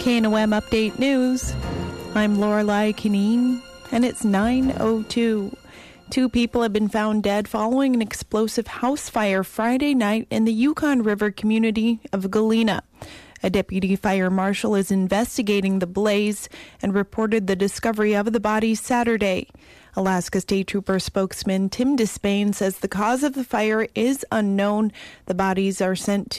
KNOM Update News. I'm Lorelei Kineen, and it's 9:02. 2 people have been found dead following an explosive house fire Friday night in the Yukon River community of Galena. A deputy fire marshal is investigating the blaze and reported the discovery of the bodies Saturday. Alaska State Trooper spokesman Tim Despain says the cause of the fire is unknown. The bodies were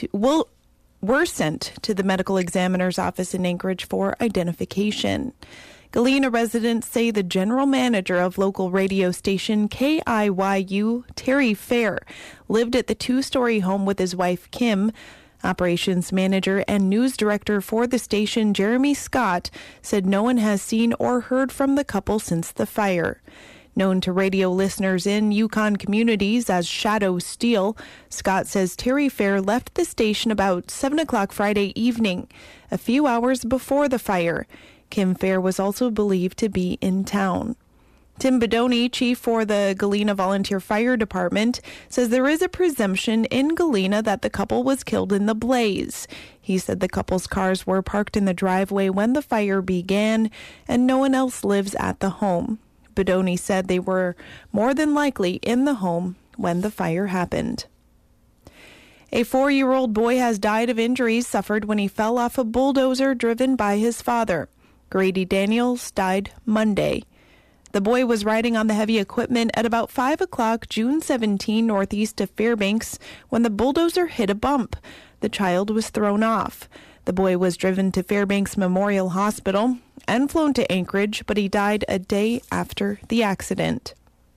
sent to the medical examiner's office in Anchorage for identification. Galena residents say the general manager of local radio station KIYU, Terry Fair, lived at the 2-story home with his wife Kim. Operations manager and news director for the station, Jeremy Scott, said no one has seen or heard from the couple since the fire. Known to radio listeners in Yukon communities as Shadow Steel, Scott says Terry Fair left the station about 7 o'clock Friday evening, a few hours before the fire. Kim Fair was also believed to be in town. Tim Bedoni, chief for the Galena Volunteer Fire Department, says there is a presumption in Galena that the couple was killed in the blaze. He said the couple's cars were parked in the driveway when the fire began, and no one else lives at the home. Bedoni said they were more than likely in the home when the fire happened. A 4-year-old boy has died of injuries suffered when he fell off a bulldozer driven by his father. Grady Daniels died Monday. The boy was riding on the heavy equipment at about 5 o'clock June 17 northeast of Fairbanks when the bulldozer hit a bump. The child was thrown off. The boy was driven to Fairbanks Memorial Hospital and flown to Anchorage, but he died a day after the accident.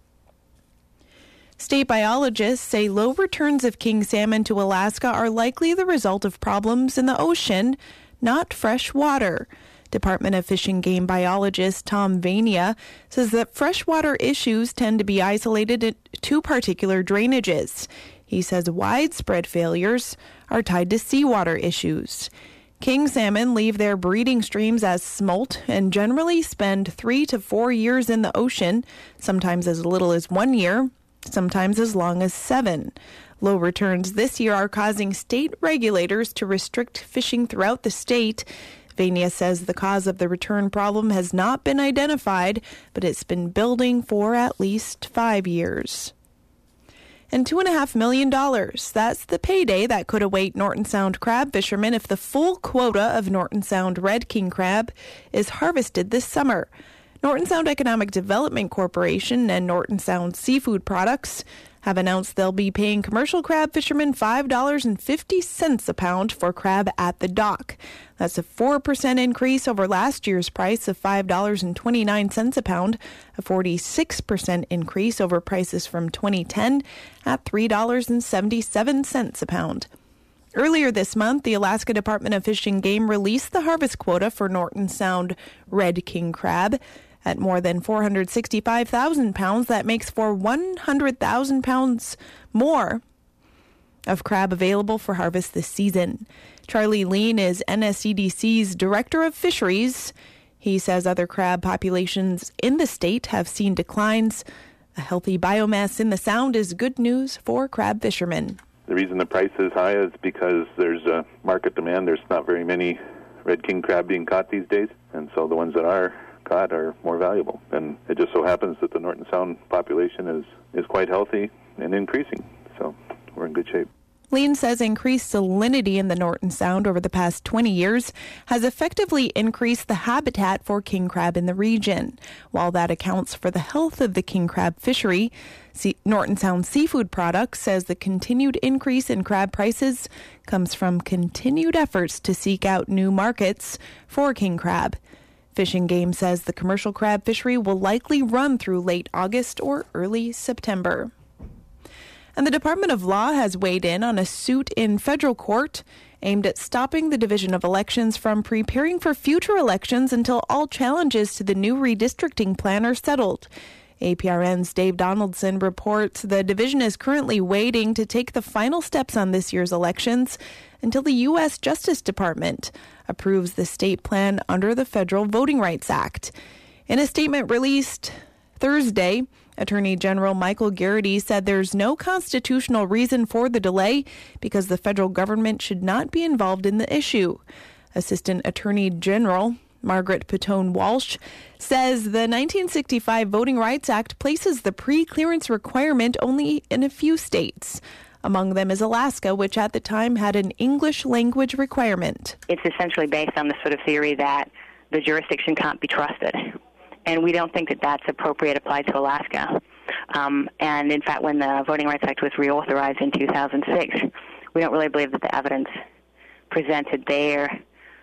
State biologists say low returns of king salmon to Alaska are likely the result of problems in the ocean, not fresh water. Department of Fish and Game biologist Tom Vania says that freshwater issues tend to be isolated to particular drainages. He says widespread failures are tied to seawater issues. King salmon leave their breeding streams as smolt and generally spend 3 to 4 years in the ocean, sometimes as little as 1 year, sometimes as long as 7. Low returns this year are causing state regulators to restrict fishing throughout the state. Vania says the cause of the return problem has not been identified, but it's been building for at least 5 years. And $2.5 million. That's the payday that could await Norton Sound crab fishermen if the full quota of Norton Sound red king crab is harvested this summer. Norton Sound Economic Development Corporation and Norton Sound Seafood Products have announced they'll be paying commercial crab fishermen $5.50 a pound for crab at the dock. That's a 4% increase over last year's price of $5.29 a pound, a 46% increase over prices from 2010 at $3.77 a pound. Earlier this month, the Alaska Department of Fish and Game released the harvest quota for Norton Sound red king crab. At more than 465,000 pounds, that makes for 100,000 pounds more of crab available for harvest this season. Charlie Lean is NSCDC's Director of Fisheries. He says other crab populations in the state have seen declines. A healthy biomass in the Sound is good news for crab fishermen. The reason the price is high is because there's a market demand. There's not very many red king crab being caught these days, and so the ones that are caught are more valuable. And it just so happens that the Norton Sound population is quite healthy and increasing, so we're in good shape. Lean says increased salinity in the Norton Sound over the past 20 years has effectively increased the habitat for king crab in the region. While that accounts for the health of the king crab fishery, Norton Sound Seafood Products says the continued increase in crab prices comes from continued efforts to seek out new markets for king crab. Fish and Game says the commercial crab fishery will likely run through late August or early September. And the Department of Law has weighed in on a suit in federal court aimed at stopping the Division of Elections from preparing for future elections until all challenges to the new redistricting plan are settled. APRN's Dave Donaldson reports the division is currently waiting to take the final steps on this year's elections until the U.S. Justice Department approves the state plan under the Federal Voting Rights Act. In a statement released Thursday, Attorney General Michael Garrity said there's no constitutional reason for the delay because the federal government should not be involved in the issue. Assistant Attorney General Margaret Petone Walsh says the 1965 Voting Rights Act places the pre-clearance requirement only in a few states. Among them is Alaska, which at the time had an English language requirement. It's essentially based on the sort of theory that the jurisdiction can't be trusted. And we don't think that that's appropriate applied to Alaska. And in fact, when the Voting Rights Act was reauthorized in 2006, we don't really believe that the evidence presented there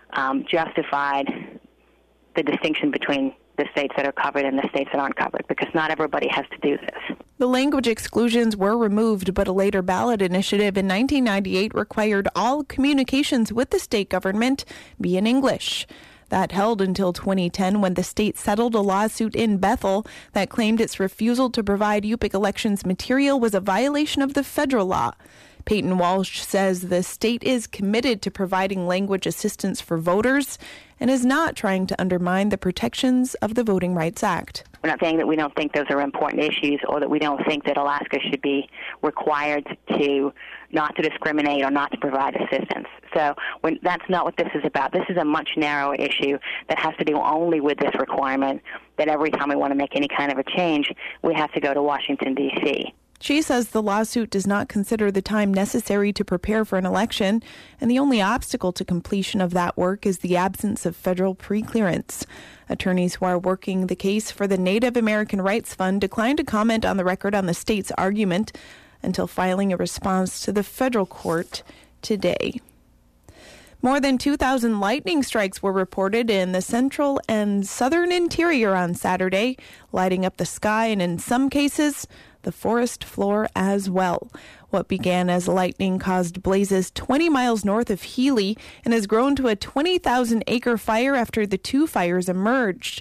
justified the distinction between the states that are covered and the states that aren't covered, because not everybody has to do this. The language exclusions were removed, but a later ballot initiative in 1998 required all communications with the state government be in English. That held until 2010 when the state settled a lawsuit in Bethel that claimed its refusal to provide Yupik elections material was a violation of the federal law. Peyton Walsh says the state is committed to providing language assistance for voters and is not trying to undermine the protections of the Voting Rights Act. We're not saying that we don't think those are important issues or that we don't think that Alaska should be required to not to discriminate or not to provide assistance. So that's not what this is about. This is a much narrower issue that has to do only with this requirement that every time we want to make any kind of a change, we have to go to Washington, D.C. She says the lawsuit does not consider the time necessary to prepare for an election, and the only obstacle to completion of that work is the absence of federal pre-clearance. Attorneys who are working the case for the Native American Rights Fund declined to comment on the record on the state's argument until filing a response to the federal court today. More than 2,000 lightning strikes were reported in the central and southern interior on Saturday, lighting up the sky and, in some cases, the forest floor as well. What began as lightning caused blazes 20 miles north of Healy and has grown to a 20,000-acre fire after the two fires merged.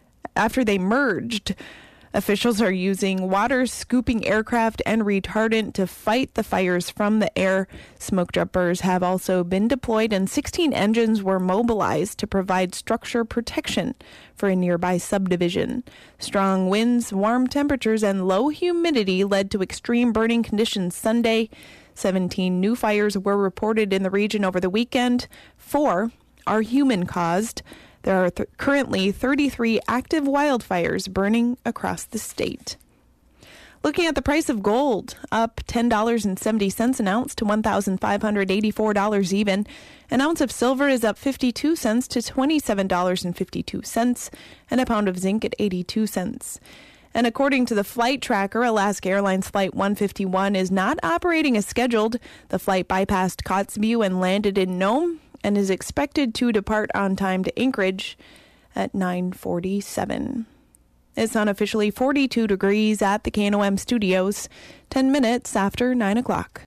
Officials are using water-scooping aircraft and retardant to fight the fires from the air. Smoke jumpers have also been deployed, and 16 engines were mobilized to provide structure protection for a nearby subdivision. Strong winds, warm temperatures, and low humidity led to extreme burning conditions Sunday. 17 new fires were reported in the region over the weekend. 4 are human-caused. There are currently 33 active wildfires burning across the state. Looking at the price of gold, up $10.70 an ounce to $1,584 even. An ounce of silver is up 52 cents to $27.52, and a pound of zinc at 82 cents. And according to the flight tracker, Alaska Airlines Flight 151 is not operating as scheduled. The flight bypassed Kotzebue and landed in Nome, and is expected to depart on time to Anchorage at 9:47. It's unofficially 42 degrees at the KNOM studios, 10 minutes after 9 o'clock.